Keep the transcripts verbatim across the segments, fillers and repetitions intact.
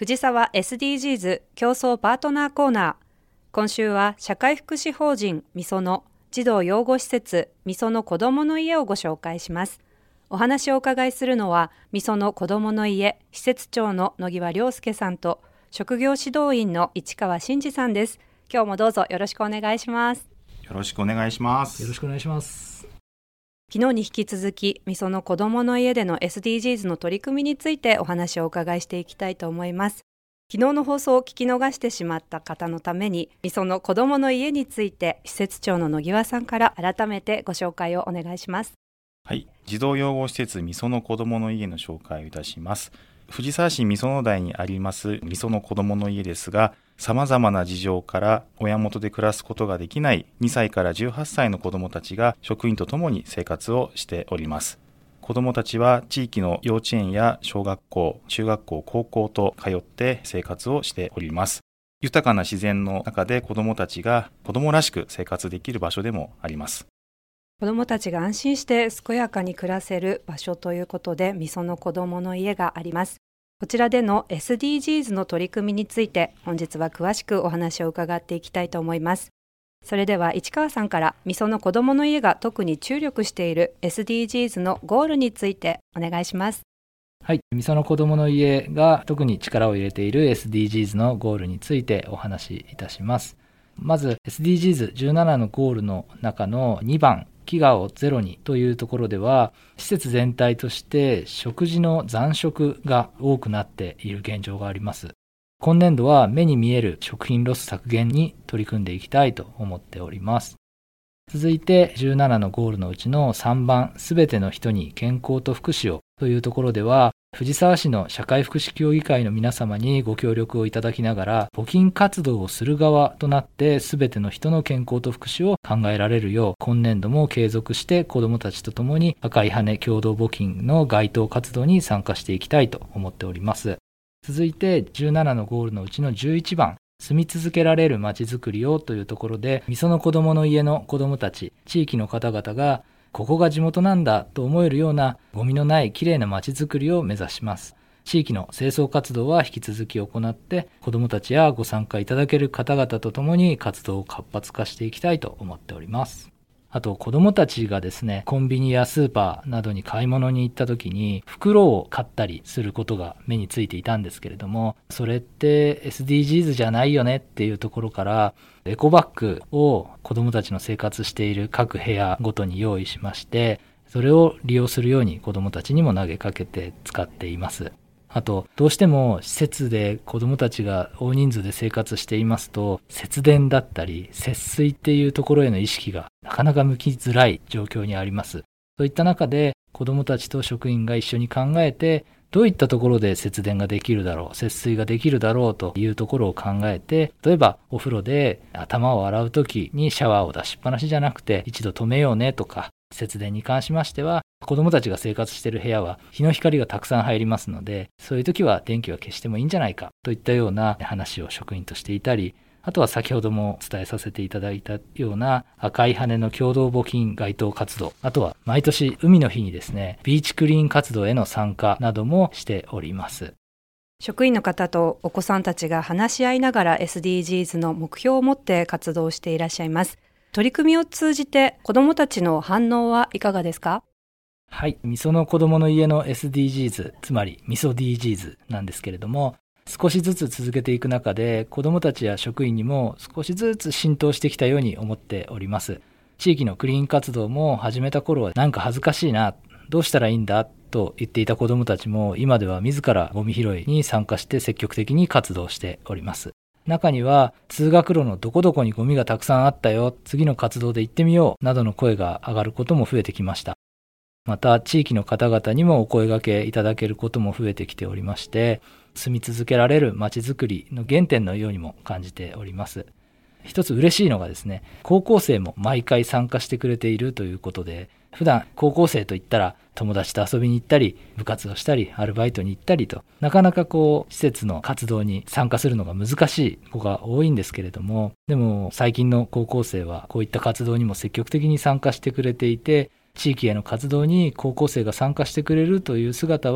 藤沢 エスディージーズ 競争パートナーコーナー。今週は社会福祉法人みその児童養護施設みその子どもの家をご紹介します。お話をお伺いするのはみその子どもの家施設長の野際亮介さんと職業指導員の市川真嗣さんです。今日もどうぞよろしくお願いします。 よろしくお願いします。 よろしくお願いします。 昨日に引き続きみその子どもの家での エスディージーズ の取り組みについてお話をお伺いしていきたいと思います。昨日の放送を聞き逃してしまった方のためにみその子どもの家について施設長の野際さんから改めてご紹介をお願いします。 はい、児童養護施設みその子どもの家の紹介をいたします。藤沢市みその台にありますみその子どもの家ですが、さまざまな事情から親元で暮らすことができないにさいからじゅうはっさいの子どもたちが職員とともに生活をしております。子どもたちは地域の幼稚園や小学校、中学校、高校と通って生活をしております。豊かな自然の中で子どもたちが子どもらしく生活できる場所でもあります。 子どもたちが安心して健やかに暮らせる場所ということでみその子どもの家があります。こちらでの エスディージーズ の取り組みについて本日は詳しくお話を伺っていきたいと思います。それでは市川さんからみその子どもの家が特に注力している エスディージーズ のゴールについてお願いします。 はい、みその子どもの家が特に力を入れている エスディージーズ のゴールについてお話しいたします。まず エスディージーズじゅうなな のゴールの中のにばん飢餓をゼロにというところでは、施設全体として食事の残食が多くなっている現状があります。今年度は目に見える食品ロス削減に取り組んでいきたいと思っております。続いてじゅうななのゴールのうちのさんばん、すべての人に健康と福祉をというところでは、藤沢市の社会福祉協議会の皆様にご協力をいただきながら、募金活動をする側となってすべての人の健康と福祉を考えられるよう、今年度も継続して子どもたちとともに赤い羽共同募金の街頭活動に参加していきたいと思っております。続いてじゅうななのゴールのうちのじゅういちばん、住み続けられるまちづくりをというところで、みその子どもの家の子どもたち、地域の方々がここが地元なんだと思えるようなゴミのないきれいなまちづくりを目指します。地域の清掃活動は引き続き行って子どもたちやご参加いただける方々とともに活動を活発化していきたいと思っております。あと子どもたちがですね、コンビニやスーパーなどに買い物に行った時に袋を買ったりすることが目についていたんですけれども、それって エスディージーズ じゃないよねっていうところからエコバッグを子どもたちの生活している各部屋ごとに用意しまして、それを利用するように子どもたちにも投げかけて使っています。あとどうしても施設で子どもたちが大人数で生活していますと、節電だったり節水っていうところへの意識がなかなか向きづらい状況にあります。そういった中で子どもたちと職員が一緒に考えて、どういったところで節電ができるだろう、節水ができるだろうというところを考えて、例えばお風呂で頭を洗うときにシャワーを出しっぱなしじゃなくて一度止めようねとか、節電に関しましては子どもたちが生活している部屋は日の光がたくさん入りますので、そういう時は電気は消してもいいんじゃないかといったような話を職員としていたり、あとは先ほどもお伝えさせていただいたような赤い羽の共同募金街頭活動、あとは毎年海の日にですね、ビーチクリーン活動への参加などもしております。 職員の方とお子さんたちが話し合いながら エスディージーズ の目標を持って活動していらっしゃいます。取り組みを通じて子どもたちの反応はいかがですか？ はい、みその子どもの家の エスディージーズ、つまりみそ ディージーズ なんですけれども、少しずつ続けていく中で子どもたちや職員にも少しずつ浸透してきたように思っております。地域のクリーン活動も始めた頃はなんか恥ずかしいな、どうしたらいいんだと言っていた子どもたちも今では自らゴミ拾いに参加して積極的に活動しております。中には通学路のどこどこにゴミがたくさんあったよ、次の活動で行ってみようなどの声が上がることも増えてきました。また地域の方々にもお声掛けいただけることも増えてきておりまして、住み続けられるまちづくりの原点のようにも感じております。一つ嬉しいのがですね、高校生も毎回参加してくれているということで、普段高校生といったら友達と遊びに行ったり部活をしたりアルバイトに行ったりと、なかなかこう施設の活動に参加するのが難しい子が多いんですけれども、でも最近の高校生はこういった活動にも積極的に参加してくれていて、地域への活動に高校生が参加してくれるという姿は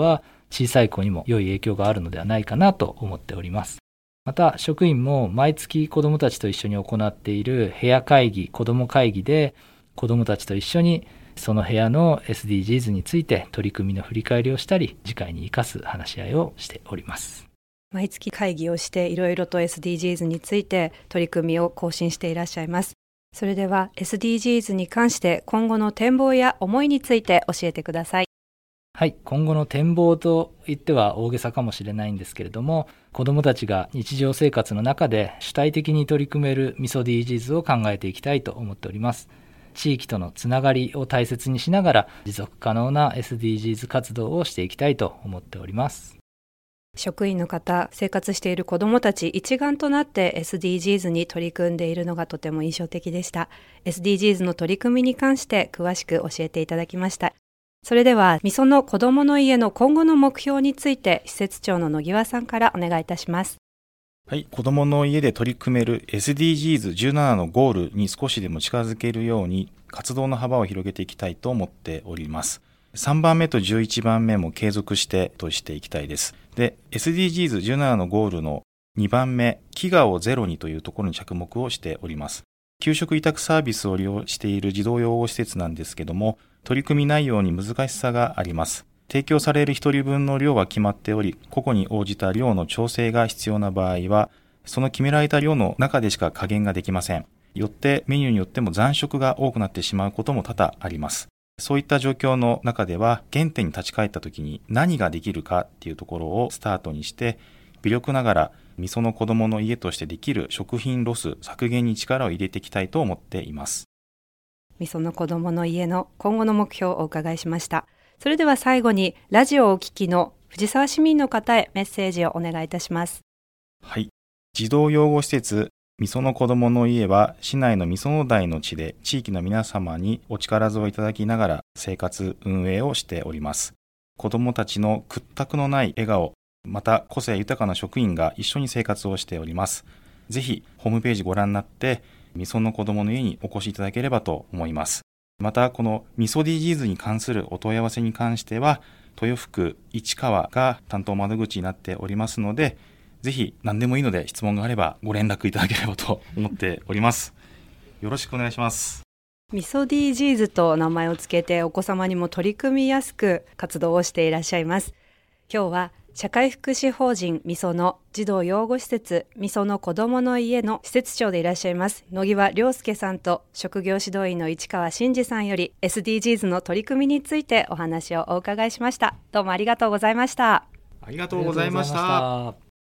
小さい子にも良い影響があるのではないかなと思っております。また職員も毎月子どもたちと一緒に行っている部屋会議、子ども会議で子どもたちと一緒にその部屋の エスディージーズ について取り組みの振り返りをしたり、次回に生かす話し合いをしております。 毎月会議をしていろいろと エスディージーズ について取り組みを更新していらっしゃいます。それでは エスディージーズ に関して今後の展望や思いについて教えてください。 はい、今後の展望と言っては大げさかもしれないんですけれども、子どもたちが日常生活の中で主体的に取り組めるミソ ディージーズ を考えていきたいと思っております。地域とのつながりを大切にしながら持続可能な エスディージーズ 活動をしていきたいと思っております。 職員の方、生活している子どもたち一丸となって エスディージーズ に取り組んでいるのがとても印象的でした。 エスディージーズ の取り組みに関して詳しく教えていただきました。それではみそのこどもの家の今後の目標について施設長の野際さんからお願いいたします。 はい、子どもの家で取り組める エスディージーズじゅうなな のゴールに少しでも近づけるように活動の幅を広げていきたいと思っております。さんばんめとじゅういちばんめも継続してとしていきたいです。で、エスディージーズじゅうなな のゴールのにばんめ、飢餓をゼロにというところに着目をしております。給食委託サービスを利用している児童養護施設なんですけども、取り組み内容に難しさがあります。提供されるひとりぶんの量は決まっており、個々に応じた量の調整が必要な場合は、その決められた量の中でしか加減ができません。よってメニューによっても残食が多くなってしまうことも多々あります。そういった状況の中では、原点に立ち返った時に何ができるかっていうところをスタートにして、微力ながらみその子どもの家としてできる食品ロス削減に力を入れていきたいと思っています。 みその子どもの家の今後の目標をお伺いしました。それでは最後にラジオをお聞きの藤沢市民の方へメッセージをお願いいたします。 はい。児童養護施設みその子どもの家は市内のみその台の地で地域の皆様にお力添えいただきながら生活運営をしております。子どもたちの屈託のない笑顔、また個性豊かな職員が一緒に生活をしております。ぜひホームページご覧になってみその子どもの家にお越しいただければと思います。またこのみそ ディージーズ に関するお問い合わせに関しては豊福市川が担当窓口になっておりますので、ぜひ何でもいいので質問があればご連絡いただければと思っております。よろしくお願いします。 みそ ディージーズ と名前をつけてお子様にも取り組みやすく活動をしていらっしゃいます。今日は社会福祉法人みその児童養護施設みその子どもの家の施設長でいらっしゃいます野際亮介さんと職業指導員の市川真嗣さんより エスディージーズ の取り組みについてお話をお伺いしました。どうもありがとうございました。 ありがとうございました。